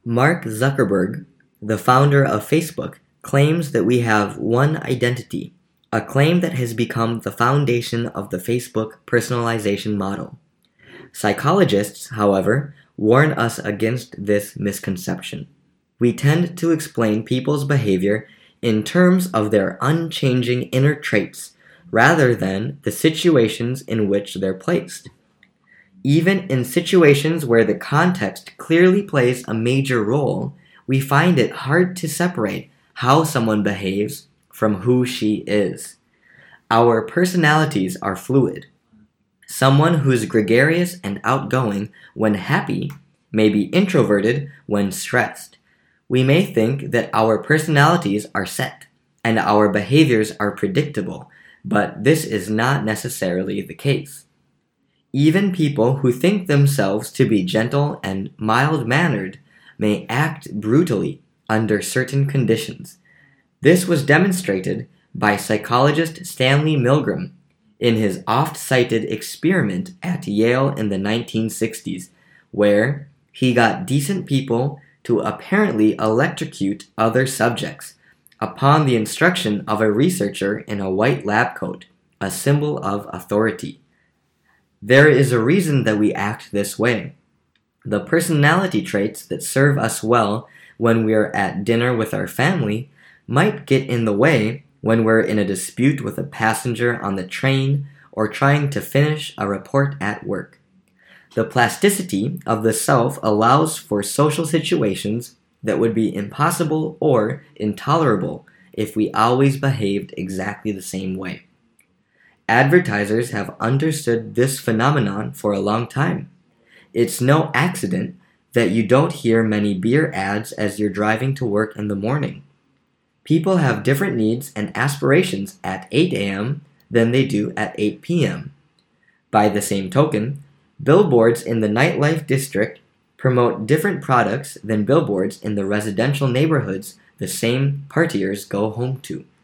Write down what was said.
Mark Zuckerberg, the founder of Facebook, claims that we have one identity, a claim that has become the foundation of the Facebook personalization model. Psychologists, however, warn us against this misconception. We tend to explain people's behavior in terms of their unchanging inner traits rather than the situations in which they're placed. Even in situations where the context clearly plays a major role, we find it hard to separate how someone behaves from who she is. Our personalities are fluid. Someone who's gregarious and outgoing when happy may be introverted when stressed. We may think that our personalities are set and our behaviors are predictable, but this is not necessarily the case. Even people who think themselves to be gentle and mild-mannered may act brutally under certain conditions. This was demonstrated by psychologist Stanley Milgram in his oft-cited experiment at Yale in the 1960s, where he got decent people to apparently electrocute other subjects upon the instruction of a researcher in a white lab coat, a symbol of authority. There is a reason that we act this way. The personality traits that serve us well when we're at dinner with our family might get in the way when we're in a dispute with a passenger on the train or trying to finish a report at work. The plasticity of the self allows for social situations that would be impossible or intolerable if we always behaved exactly the same way. Advertisers have understood this phenomenon for a long time. It's no accident that you don't hear many beer ads as you're driving to work in the morning. People have different needs and aspirations at 8 a.m. than they do at 8 p.m. By the same token, billboards in the nightlife district promote different products than billboards in the residential neighborhoods the same partiers go home to.